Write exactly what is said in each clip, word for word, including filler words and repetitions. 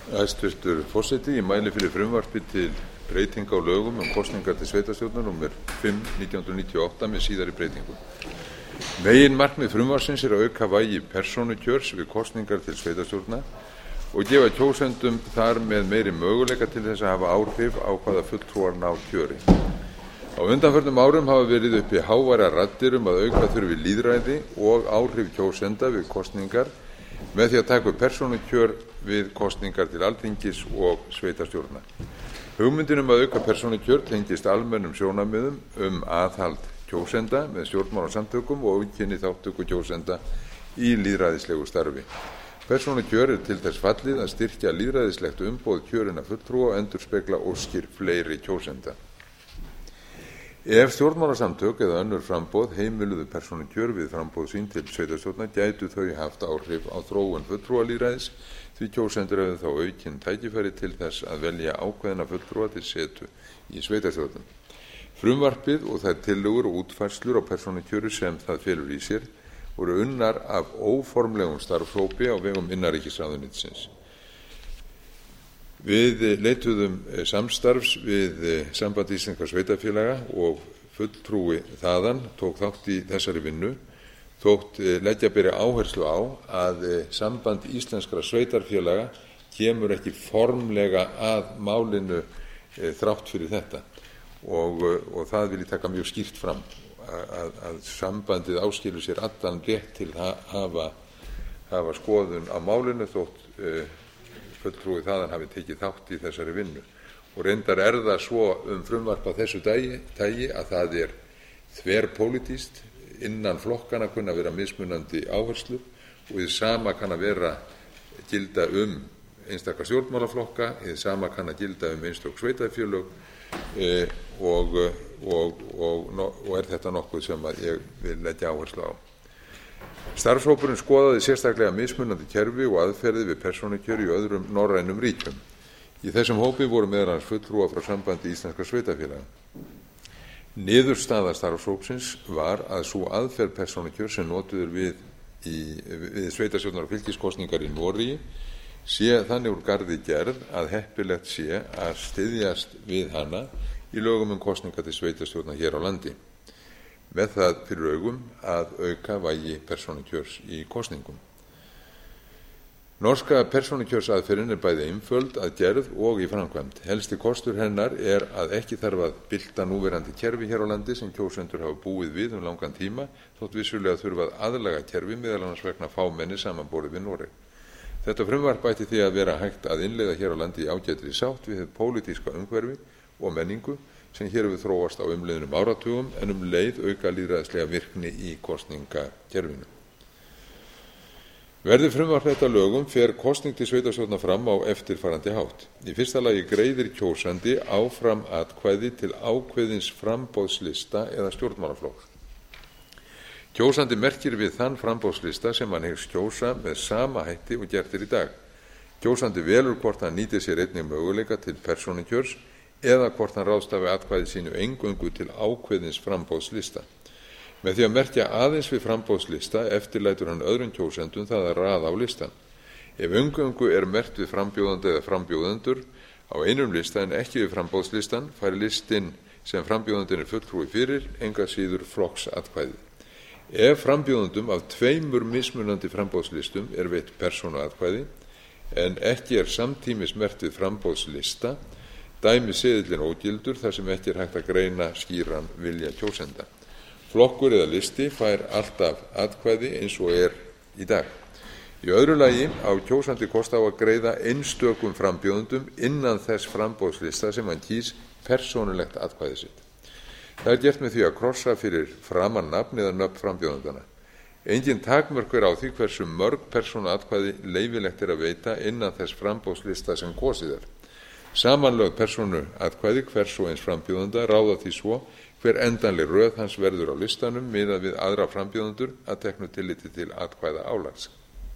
Hæstvirtur forseti, ég mæli fyrir frumvarpi til breytinga á lögum um kosningar til sveitarstjórnar númer fimm nítján hundruð níutíu og átta með síðari breytingum. Meginmarkmið frumvarpsins er að auka vægi persónukjörs við kosningar til sveitarstjórna og gefa kjósendum þar með meiri möguleika til þess að hafa áhrif á hvaða fulltrúar ná kjöri. Á undanförnum árum hafa verið uppi háværar raddir um að auka þurfi lýðræði og áhrif kjósenda við kosningar með því að taka upp persónukjör við kosningar til Alþingis og sveitarstjórna. Hugmyndin um að auka persónukjör tengist almennum sjónarmiðum um aðhald kjósenda með stjórnmálasamtökum og aukinni þátttöku kjósenda í lýðræðislegu starfi. Persónukjör er til þess fallið að styrkja lýðræðislegt umboð kjörinna fulltrúa og endurspegla óskir fleiri kjósenda. Ef stjórnmálasamtök eða önnur framboð heimiluðu persónukjör við framboð sín til sveitarstjórna gætu þau haft áhrif á þróun fulltrúalýðræðis því kjósendur hefðu þá aukin tækifæri til þess að velja ákveðna fulltrúa til setu í sveitarstjórnum. Frumvarpið og þær tillögur og útfærslur á persónukjöri sem það felur í sér voru unnar af óformlegum starfshópi á vegum innanríkisráðuneytisins. Við leituðum samstarfs við Samband íslenskra sveitarfélaga og fulltrúi þaðan tók þátt í þessari vinnu þótt leggja beri áherslu á að Samband íslenskra sveitarfélaga kemur ekki formlega að málinu þrátt fyrir þetta og, og það vil ég taka mjög skýrt fram að, að sambandið áskilur sér allan rétt til að hafa, hafa skoðun á málinu þótt fulltrúi þaðan hafi tekið þátt í þessari vinnu og reyndar er það svo um frumvarp á þessu dagi, dagi að það er þverpólitískt innan flokkana kunna vera mismunandi áherslur og hið sama kann að vera gilda um einstaka stjórnmálaflokka, hið sama kann að gilda um einstök sveitarfélög e, og, og, og, og er þetta nokkuð sem að ég vil leggja áherslu á. Starfshópurinn skoðaði sérstaklega mismunandi kerfi og aðferði við persónukjör í öðrum norrænum ríkjum. Í þessum hópi voru meðal annars fulltrúar frá Sambandi íslenskra sveitarfélaga. Niðurstaða starfshópsins var að sú aðferð persónukjör sem notuður við, í, við sveitarstjórnar og fylkiskosningar í Noregi sé þannig úr garði gerð að heppilegt sé að styðjast við hana í lögum um kosningar til sveitarstjórnar hér á landi. Með það fyrir augum að auka vægi persónukjörs í kosningum. Norska persónukjörsaðferðin er bæði einföld að gerð og í framkvæmd. Helsti kostur hennar er að ekki þarf að bylta núverandi kerfi hér á landi sem kjósendur hafa búið við um langan tíma þótt vissulega þurfa að aðlaga kerfi meðal annars vegna fámenni samanborið við Noreg. Þetta frumvarp ætti því að vera hægt að innleiða hér á landi í ágætri sátt við hið pólitíska umhverfi og menningu sem hér hefur þróast á umliðnum áratugum en um leið auka lýðræðislega virkni í kosningakerfinu. Verði frumvarp þetta lögum fer kosning til sveitarstjórna fram á eftirfarandi hátt. Í fyrsta lagi greiðir kjósandi áfram atkvæði til ákveðins framboðslista eða stjórnmálaflokks. Kjósandi merkir við þann framboðslista sem hann hyggst kjósa með sama hætti og gert er í dag. Kjósandi velur hvort hann nýtir sér einnig möguleika til persónukjörs eða hvort hann ráðstafi atkvæði sínu eingöngu til ákveðins framboðslista. Með því að merkja aðeins við framboðslista eftirlætur hann öðrum kjósendum það að raða á listan. Ef eingöngu er merkt við frambjóðanda eða frambjóðendur á einum lista en ekki við framboðslistan fær listin sem frambjóðandinn er fulltrúi fyrir enga síður flokksatkvæði. Ef frambjóðendum af tveimur mismunandi framboðslistum er veitt persónuatkvæði en ekki er samtímis merkt við framboðslista dæmi seðillinn ógildur þar sem ekki er hægt að greina skýran vilja kjósenda. Flokkur eða listi fær alltaf atkvæði eins og er í dag. Í öðru lagi á kjósandi kost á að greiða einstökum frambjóðendum innan þess framboðslista sem hann kýs persónulegt atkvæði sitt. Það er gert með því að krossa fyrir framan nafn eða nöfn frambjóðendana. Engin takmörk er á því hversu mörg persónuatkvæði leyfilegt er að veita innan þess framboðslista sem kosið er. Samanlögð persónuatkvæði hvers og eins frambjóðanda ráða því svo hver endanleg röð hans verður á listanum miðað við aðra frambjóðendur að teknu tilliti til atkvæða álags.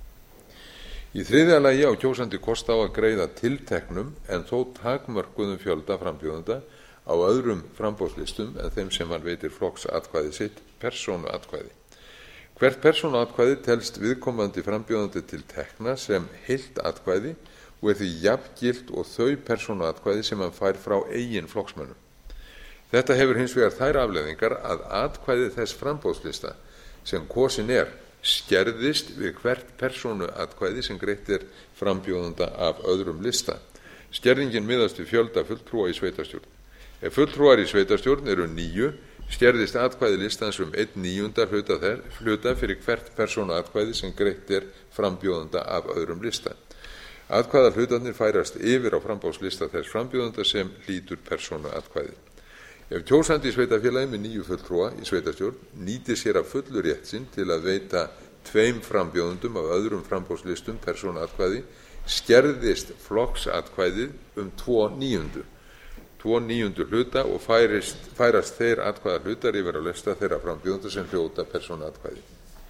Í þriðja lagi á kjósandi kost á að greiða tilteknum en þó takmörkuðum fjölda frambjóðenda á öðrum framboðslistum en þeim sem hann veitir flokksatkvæði sitt persónuatkvæði. Hvert persónuatkvæði telst viðkomandi frambjóðandi til tekna sem heilt atkvæði og er því jafngilt og þau persónuatkvæði sem hann fær frá eigin flokksmönnum. Þetta hefur hins vegar þær afleiðingar að atkvæði þess framboðslista sem kosin er skerðist við hvert persónuatkvæði sem greitt er frambjóðanda af öðrum lista. Skerðingin miðast við fjölda fulltrúa í sveitarstjórn. Ef fulltrúar í sveitarstjórn eru níu, skerðist atkvæði listans um einn níunda hluta, hluta fyrir hvert persónuatkvæði sem greitt er frambjóðanda af öðrum lista. Atkvæða hlutarnir færast yfir á framboðslista þess frambjóðanda sem hlýtur persónuatkvæði. Ef kjósandi í sveitarfélagi með níu fulltrúa í sveitarstjórn nýtir sér af fullu rétt sinn til að veita tveim frambjóðendum af öðrum framboðslistum persónuatkvæði, skerðist flokksatkvæðið um tvo níundu. tvo níundu hluta og færist, færast þeir atkvæða hlutar yfir á lista þeirra frambjóðenda sem hljóta persónuatkvæði.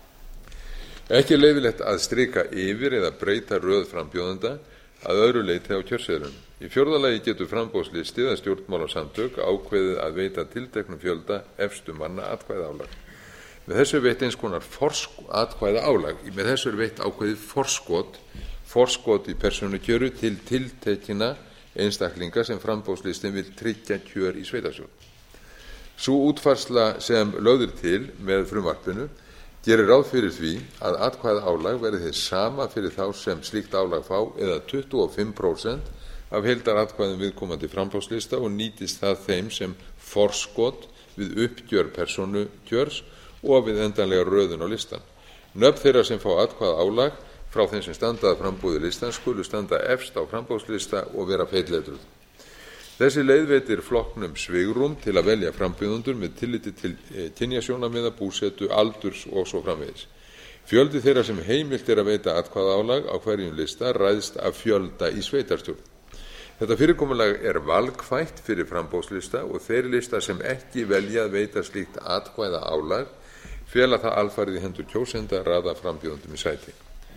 Ekki er leyfilegt að strika yfir eða breyta röð frambjóðenda að öðru leyti á kjörseðlum. Í fjórða lagi getur framboðslisti eða stjórnmálasamtök ákveðið að veita tilteknum fjölda efstu manna atkvæðaálag. Með þessu er veitt eins konar atkvæðaálag. Með þessu er veitt ákveðið forskot, forskot í persónukjöru til tiltekina einstaklinga sem framboðslistin vil tryggja kjör í sveitarstjórn. Sú útfærsla sem lögð er til með frumvarpinu gerir ráð fyrir því að atkvæðaálag verði hið sama fyrir þá sem slíkt álag fá eða tuttugu og fimm prósent af heildaratkvæðum viðkomandi framboðslista og nýtist það þeim sem forskot við uppgjör persónukjörs og við endanlega röðun á listan. Nöfn þeirra sem fá atkvæðaálag frá þeim sem standa að frambúði listan skulu standa efst á frambúðslista og vera feitletruð. Þessi leið veitir flokknum svigrúm til að velja frambjóðendur með tilliti til kynjasjónarmiða, búsetu, aldurs og svo framvegis. Fjöldi þeirra sem heimilt er að veita atkvæðaálag á hverjum lista ræðst af fjölda í sveitarstjórn. Þetta fyrirkomulag er valkvætt fyrir frambúðslista og þeir lista sem ekki velja að veita slíkt atkvæðaálag fela það alfarið í hendur kjósenda að raða frambjóðendum í sæti.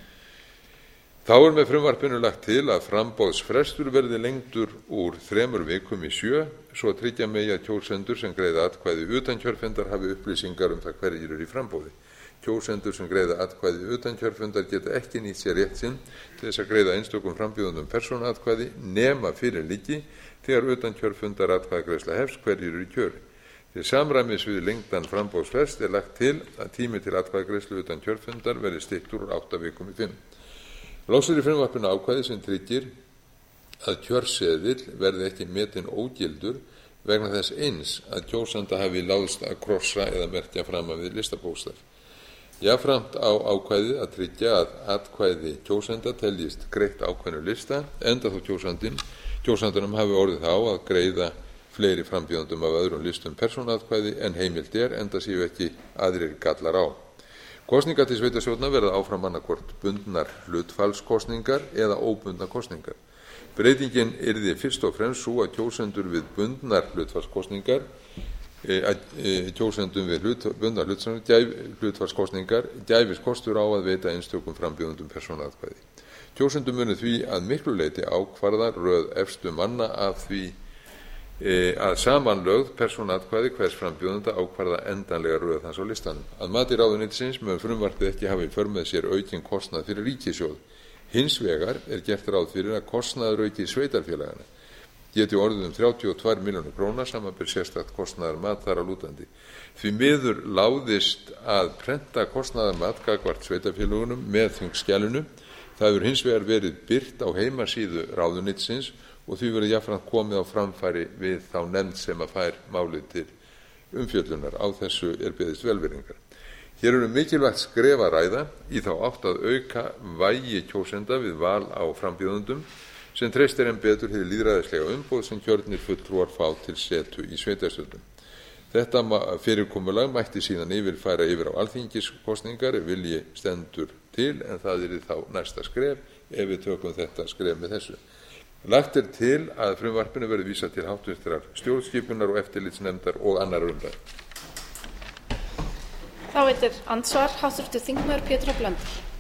Þá er með frumvarpinu lagt til að framboðsfrestur verði lengdur úr þremur vikum í sjö, svo að tryggja megi að kjósendur sem greiða atkvæði utan kjörfundar hafi upplýsingar um það hverjir eru í framboði. Kjósendur sem greiða atkvæði utan kjörfundar geta ekki nýtt sér rétt sinn til þess að greiða einstökum frambjóðendum persónuatkvæði nema fyrir liggi þegar utan kjörfundar atkvæðagreiðsla hefst hverjir eru í kjöri. Til samræmis við lengdan framboðsfrest er lagt til að tími til atkvæðagreiðslu utan kjörfundar verði styttur úr átta vikum í fimm. Loks er í frumvarpinu ákvæði sem tryggir að kjörseðill verði ekki metinn ógildur vegna þess eins að kjósanda hafi láðst að krossa eða merkja fram við listabókstaf. Jafnframt á ákvæðið að tryggja að atkvæði kjósanda teljist greitt ákveðnu lista enda þó kjósandinn, kjósandunum hafi orðið á að greiða fleiri frambjóðendum af öðrum listum persónuatkvæði en heimilt er enda séu ekki aðrir gallar á. Kosningar til sveitarstjórna verða áfram annað bundnar hlutfallskosningar eða óbundnar kosningar. Breytingin yrði fyrst og fremst sú að kjósendur við bundnar hlutfallskosningar að kjósendum við hlut, bundnar hlutfallskosningar gæfist kostur á að veita einstökum frambjóðendum persónuatkvæði. Kjósendum munu því að miklu leyti ákvarða röð efstu manna af því að samanlögð persónuatkvæði hvers frambjóðanda ákvarða endanlega röð hans á listanum. Að mati ráðuneytisins mun frumvarpið ekki hafa í för með sér aukinn kostnað fyrir ríkissjóð. Hins vegar er gert ráð fyrir að kostnaður auki sveitarfélagana geti orðið um þrjátíu og tvær milljónir króna samanber sérstakt kostnaðarmat þar á lútandi. Því miður láðist að prenta kostnaðarmat gagnvart sveitarfélagunum með þingskjalinu. Það hefur hins vegar verið birt á heimasíðu ráðuneytisins og því verður jafnframt komið á framfæri við þá nefnd sem að fær málið til umfjöllunar. Á þessu er beðist velvirðingar. Hér eru mikilvægt skref að ræða í þá átt að auka vægi kjósenda við val á frambjóðendum sem treystir enn betur hið lýðræðislega umboð sem kjörnir fulltrúar fá til setu í sveitarstjórnum. Þetta fyrirkomulag mætti síðan yfirfæra yfir á alþingiskosningar ef vilji stendur til en það er þá næsta skref ef við tökum þetta skref með þessu. Lagt er til að frumvarpinu verði vísað til háttvirtrar stjórnskipunar og eftirlitsnefndar og annarrar umræðu. Þá veitir andsvar háttvirtur þingmaður Pétur H. Blöndal.